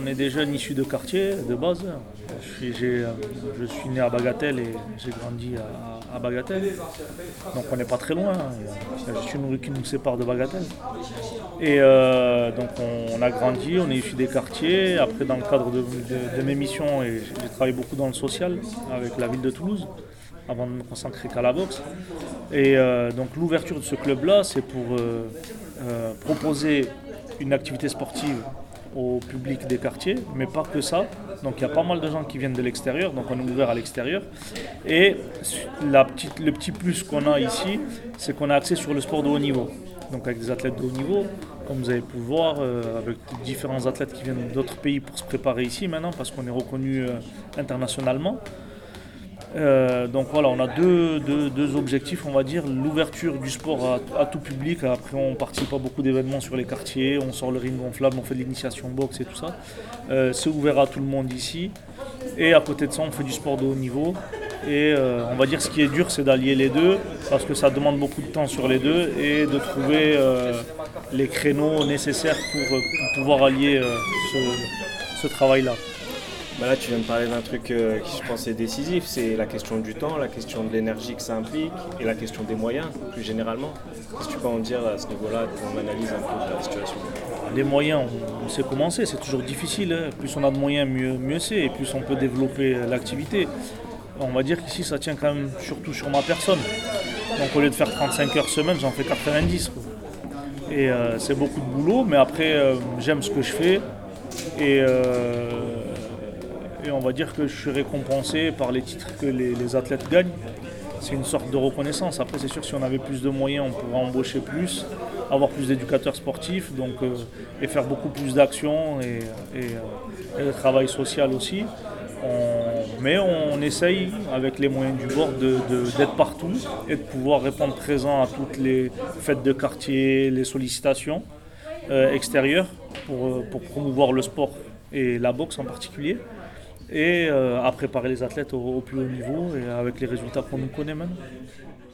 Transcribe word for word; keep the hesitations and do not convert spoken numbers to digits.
on est des jeunes issus de quartier de base. Je suis, j'ai, euh, je suis né à Bagatelle et j'ai grandi à, à Bagatelle. Donc on n'est pas très loin, hein. Il y a juste une rue qui nous sépare de Bagatelle. Et euh, donc on, on a grandi, on est issus des quartiers. Après dans le cadre de, de- de mes missions, et j'ai j'ai travaillé beaucoup dans le social avec la ville de Toulouse avant de me consacrer qu'à la boxe. Et euh, donc l'ouverture de ce club-là, c'est pour euh, euh, proposer une activité sportive au public des quartiers, mais pas que ça. Donc il y a pas mal de gens qui viennent de l'extérieur, donc on est ouvert à l'extérieur. Et la petite, le petit plus qu'on a ici, c'est qu'on a accès sur le sport de haut niveau. Donc avec des athlètes de haut niveau, comme vous avez pu le voir, euh, avec différents athlètes qui viennent d'autres pays pour se préparer ici maintenant, parce qu'on est reconnu euh, internationalement. Euh, donc voilà, on a deux, deux- deux objectifs, on va dire, l'ouverture du sport à, à tout public. Après, on participe à beaucoup d'événements sur les quartiers, on sort le ring gonflable, on fait de l'initiation boxe et tout ça. Euh, c'est ouvert à tout le monde ici. Et à côté de ça, on fait du sport de haut niveau. Et euh, on va dire ce qui est dur, c'est d'allier les deux, parce que ça demande beaucoup de temps sur les deux, et de trouver euh, les créneaux nécessaires pour, euh, pour pouvoir allier euh, ce, ce travail-là. Bah là, tu viens de parler d'un truc euh, qui je pense est décisif, c'est la question du temps, la question de l'énergie que ça implique et la question des moyens, plus généralement. Qu'est-ce que tu peux en dire à ce niveau-là, qu'on analyse un peu la situation? Les moyens, on, on sait comment c'est, c'est toujours difficile, hein. Plus on a de moyens, mieux, mieux c'est, et plus on peut développer l'activité. On va dire qu'ici, ça tient quand même surtout sur ma personne. Donc au lieu de faire trente-cinq heures semaine, j'en fais quatre-vingt-dix, quoi. Et euh, c'est beaucoup de boulot, mais après, euh, j'aime ce que je fais. Et, euh, et on va dire que je suis récompensé par les titres que les, les athlètes gagnent. C'est une sorte de reconnaissance. Après, c'est sûr que si on avait plus de moyens, on pourrait embaucher plus, avoir plus d'éducateurs sportifs, donc, euh, et faire beaucoup plus d'actions et, et, euh, et de travail social aussi. On- mais on essaye, avec les moyens du bord, de- de- d'être partout et de pouvoir répondre présent à toutes les fêtes de quartier, les sollicitations euh, extérieures pour, euh, pour promouvoir le sport et la boxe en particulier, et euh, à préparer les athlètes au, au plus haut niveau et avec les résultats qu'on nous connaît maintenant.